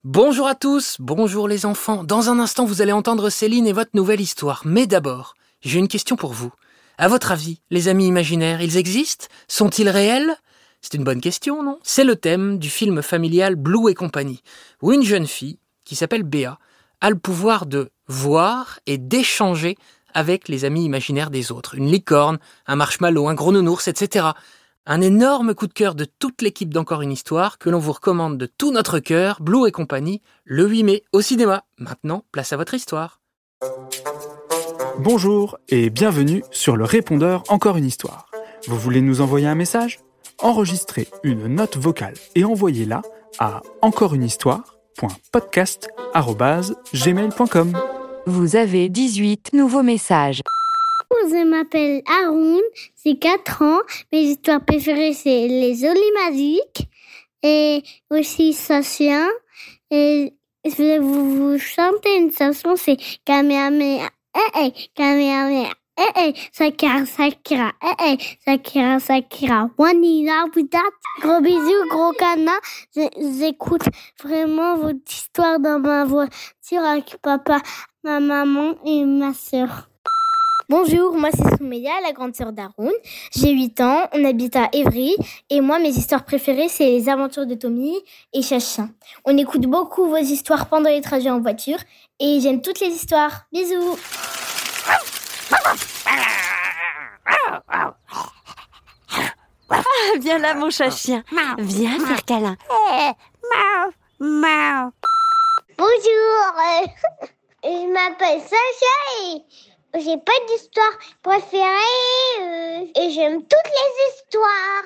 Bonjour à tous, bonjour les enfants. Dans un instant, vous allez entendre Céline et votre nouvelle histoire. Mais d'abord, j'ai une question pour vous. À votre avis, les amis imaginaires, ils existent ? Sont-ils réels ? C'est une bonne question, non ? C'est le thème du film familial Blue et compagnie, où une jeune fille, qui s'appelle Béa, a le pouvoir de voir et d'échanger avec les amis imaginaires des autres. Une licorne, un marshmallow, un gros nounours, etc. Un énorme coup de cœur de toute l'équipe d'Encore une histoire que l'on vous recommande de tout notre cœur, Blue et compagnie, le 8 mai au cinéma. Maintenant, place à votre histoire. Bonjour et bienvenue sur le répondeur Encore une histoire. Vous voulez nous envoyer un message ? Enregistrez une note vocale et envoyez-la à encoreunehistoire.podcast@gmail.com. Vous avez 18 nouveaux messages. Je m'appelle Haroun, j'ai 4 ans. Mes histoires préférées, c'est les Olimaziques et aussi Sacien. Et je vais vous chanter une chanson, c'est Kamehameha, Kamehameha, Sakira, Sakira, Sakira, Sakira, Wanina, Budat. Gros bisous, gros canard. J'écoute vraiment votre histoire dans ma voiture avec papa, ma maman et ma sœur. Bonjour, moi c'est Soumeya, la grande sœur d'Haroun. J'ai 8 ans, on habite à Évry et moi mes histoires préférées c'est les aventures de Tommy et Chachin. On écoute beaucoup vos histoires pendant les trajets en voiture et j'aime toutes les histoires. Bisous. Viens là mon chat-chien, viens faire câlin. Bonjour, je m'appelle Sacha et j'ai pas d'histoire préférée et j'aime toutes les histoires.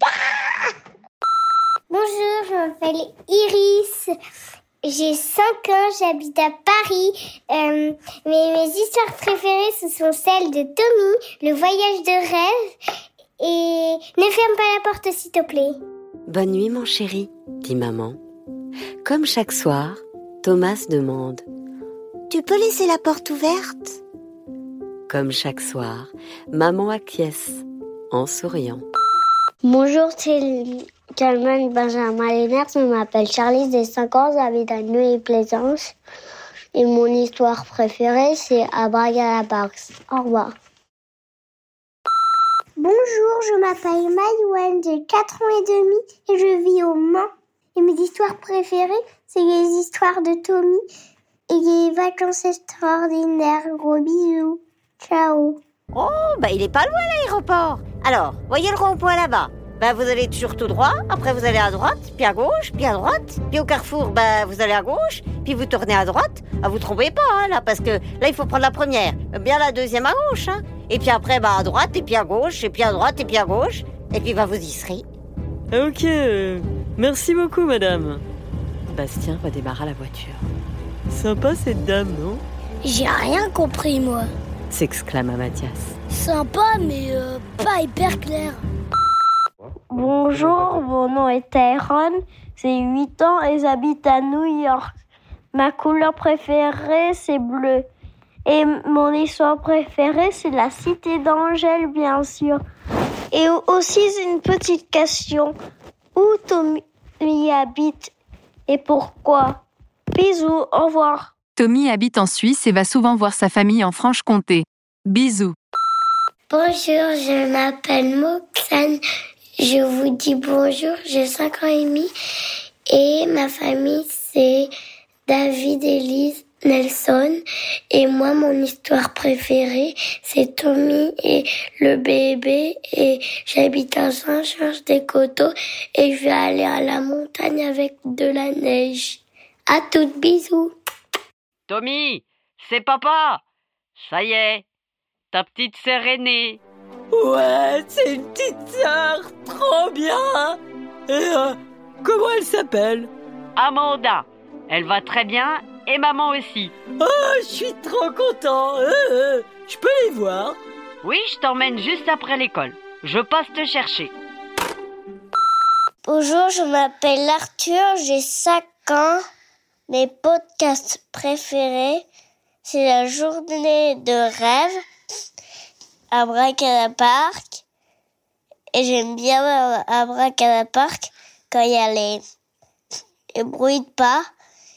Bonjour, je m'appelle Iris. J'ai 5 ans, j'habite à Paris. Mes histoires préférées, ce sont celles de Tommy, le voyage de rêve. Et ne ferme pas la porte, s'il te plaît. Bonne nuit, mon chéri, dit maman. Comme chaque soir, Thomas demande « Tu peux laisser la porte ouverte ?» Comme chaque soir, maman acquiesce en souriant. Bonjour, c'est Calman Benjamin Lénard. Je m'appelle Charlie, j'ai 5 ans, j'habite à Neuilly-Plaisance. Et mon histoire préférée, c'est Abracadabras. Au revoir. Bonjour, je m'appelle Maïwen, j'ai 4 ans et demi et je vis au Mans. Et mes histoires préférées, c'est les histoires de Tommy et les vacances extraordinaires. Gros bisous. Ciao. Oh, il est pas loin l'aéroport. Alors, voyez le rond-point là-bas. Vous allez toujours tout droit, après vous allez à droite, puis à gauche, puis à droite. Puis au carrefour, vous allez à gauche, puis vous tournez à droite. Vous trompez pas, là, parce que là, il faut prendre la première. Bien la deuxième à gauche, hein. Et puis après, à droite, et puis à gauche, et puis à droite, et puis à gauche. Et puis, vous y serez. Ok, merci beaucoup, madame. Bastien redémarra la voiture. Sympa cette dame, non ? J'ai rien compris moi. S'exclama Mathias. Sympa mais pas hyper clair. Bonjour, mon nom est Tyrone, j'ai 8 ans et j'habite à New York. Ma couleur préférée, c'est bleu. Et mon histoire préférée, c'est la cité d'Angèle, bien sûr. Et aussi, j'ai une petite question. Où Tommy habite et pourquoi ? Bisous, au revoir. Tommy habite en Suisse et va souvent voir sa famille en Franche-Comté. Bisous. Bonjour, je m'appelle Moxane. Je vous dis bonjour, j'ai 5 ans et demi. Et ma famille, c'est David, Elise, Nelson. Et moi, mon histoire préférée, c'est Tommy et le bébé. Et j'habite à Saint-Georges-des-Coteaux. Et je vais aller à la montagne avec de la neige. À toutes, bisous. Tommy, c'est papa. Ça y est, ta petite sœur est née. Ouais, c'est une petite sœur, trop bien. Et comment elle s'appelle ? Amanda, elle va très bien et maman aussi. Oh, je suis trop content. Je peux les voir ? Oui, je t'emmène juste après l'école. Je passe te chercher. Bonjour, je m'appelle Arthur, j'ai 5 ans. Mes podcasts préférés, c'est la journée de rêve, Abracadapark. Et j'aime bien Abracadapark quand il y a les bruits de pas.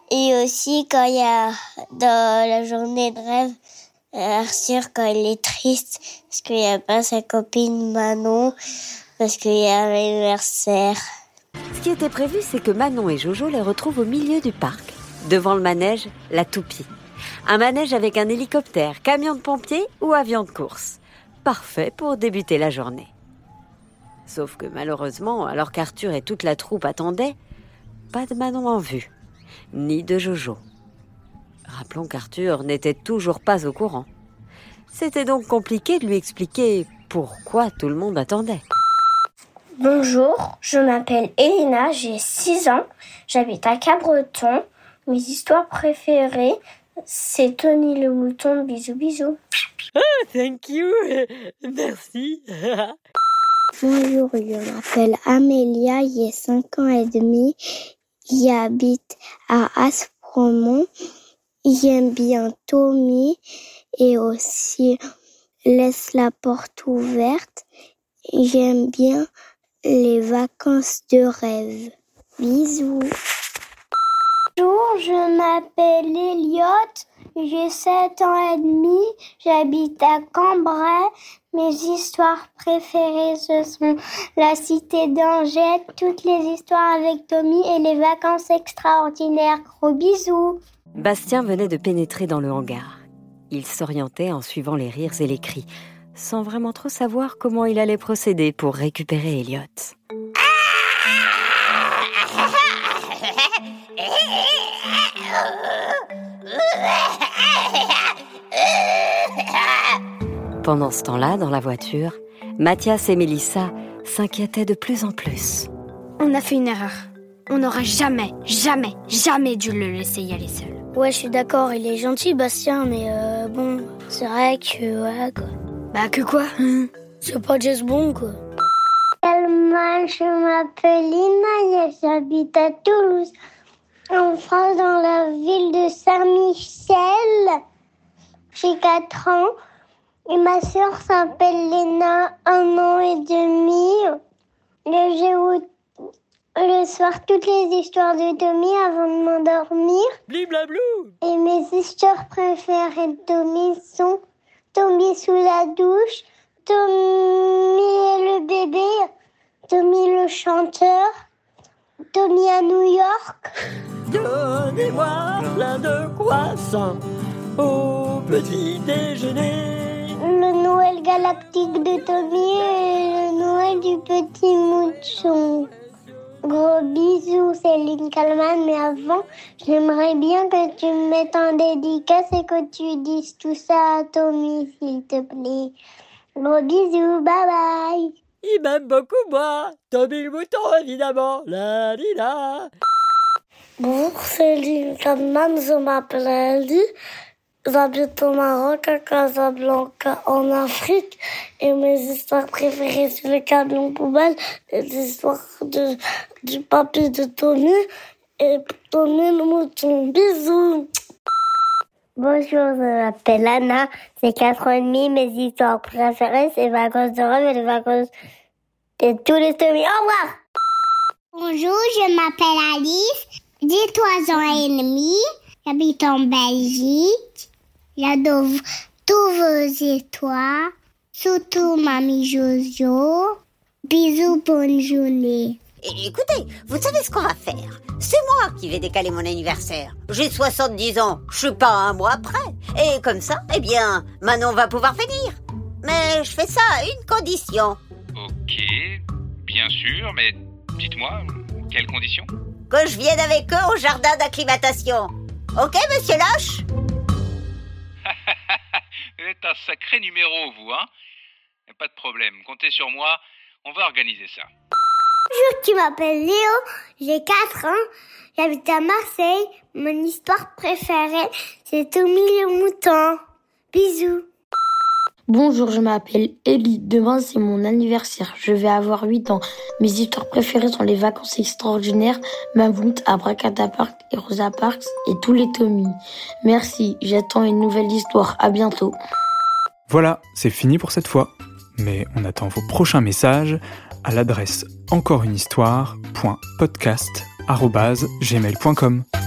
Et aussi quand il y a dans la journée de rêve, Arthur quand il est triste parce qu'il n'y a pas sa copine Manon, parce qu'il y a l'anniversaire. Ce qui était prévu, c'est que Manon et Jojo les retrouvent au milieu du parc, devant le manège La Toupie. Un manège avec un hélicoptère, camion de pompiers ou avion de course. Parfait pour débuter la journée. Sauf que malheureusement, alors qu'Arthur et toute la troupe attendaient, pas de Manon en vue, ni de Jojo. Rappelons qu'Arthur n'était toujours pas au courant. C'était donc compliqué de lui expliquer pourquoi tout le monde attendait. Bonjour, je m'appelle Elena, j'ai 6 ans, j'habite à Cabreton. Mes histoires préférées, c'est Tony le mouton, bisous bisous. Thank you, merci. Bonjour, je m'appelle Amélia, j'ai 5 ans et demi, j'habite à Aspremont. J'aime bien Tommy et aussi Laisse la porte ouverte. J'aime bien les vacances de rêve. Bisous. Bonjour, je m'appelle Elliot, j'ai 7 ans et demi, j'habite à Cambrai. Mes histoires préférées, ce sont La Cité d'Angers, toutes les histoires avec Tommy et les vacances extraordinaires. Gros bisous. Bastien venait de pénétrer dans le hangar. Il s'orientait en suivant les rires et les cris, sans vraiment trop savoir comment il allait procéder pour récupérer Elliot. Pendant ce temps-là, dans la voiture, Mathias et Mélissa s'inquiétaient de plus en plus. On a fait une erreur. On n'aurait jamais dû le laisser y aller seul. Ouais, je suis d'accord, il est gentil, Bastien, mais bon, c'est vrai que voilà quoi. Bah que quoi? C'est pas James Bond quoi. Moi, je m'appelle Lina, j'habite à Toulouse, en France, dans la ville de Saint-Michel. J'ai 4 ans et ma sœur s'appelle Léna, 1 an et demi. Le soir, toutes les histoires de Tommy avant de m'endormir. Bliblablou. Et mes histoires préférées de Tommy sont Tommy sous la douche, Tommy et le bébé, Tommy le chanteur, Tommy à New York. Donnez-moi plein de croissants au petit déjeuner. Le Noël galactique de Tommy et le Noël du petit mouton. Gros bisous, Céline Kallmann, mais avant, j'aimerais bien que tu me mettes en dédicace et que tu dises tout ça à Tommy, s'il te plaît. Gros bisous, bye bye. Il m'aime beaucoup, moi. Tommy le mouton, évidemment. La di la. Bonjour, Céline Kallmann, je m'appelle Ali. J'habite au Maroc, à Casablanca, en Afrique. Et mes histoires préférées, c'est le camion poubelle et les histoires du papy de Tommy et Tommy le mouton. Bisous. Bonjour, je m'appelle Anna, j'ai 4 ans et demi. Mes histoires préférées, c'est les vacances de rêve et les vacances de tous les Tommy. Au revoir. Bonjour, je m'appelle Alice, j'ai 3 ans et demi, j'habite en Belgique. J'adore tous vos histoires, surtout Mamie Jojo. Bisous, bonne journée. Écoutez, vous savez ce qu'on va faire? C'est moi qui vais décaler mon anniversaire. J'ai 70 ans, je suis pas un mois près. Et comme ça, eh bien, Manon va pouvoir venir. Mais je fais ça à une condition. Ok, bien sûr, mais dites-moi, quelles conditions? Que je vienne avec eux au jardin d'acclimatation. Ok, monsieur Loche? Vous êtes un sacré numéro, vous, hein? Pas de problème, comptez sur moi, on va organiser ça. Bonjour, je m'appelle Léo, j'ai 4 ans, j'habite à Marseille. Mon histoire préférée, c'est Tommy le mouton. Bisous. Bonjour, je m'appelle Ellie. Demain, c'est mon anniversaire. Je vais avoir 8 ans. Mes histoires préférées sont les vacances extraordinaires, Mammouth, Abracadapark et Rosa Parks et tous les Tommy. Merci, j'attends une nouvelle histoire. À bientôt. Voilà, c'est fini pour cette fois. Mais on attend vos prochains messages à l'adresse encoreunehistoire.podcast@gmail.com.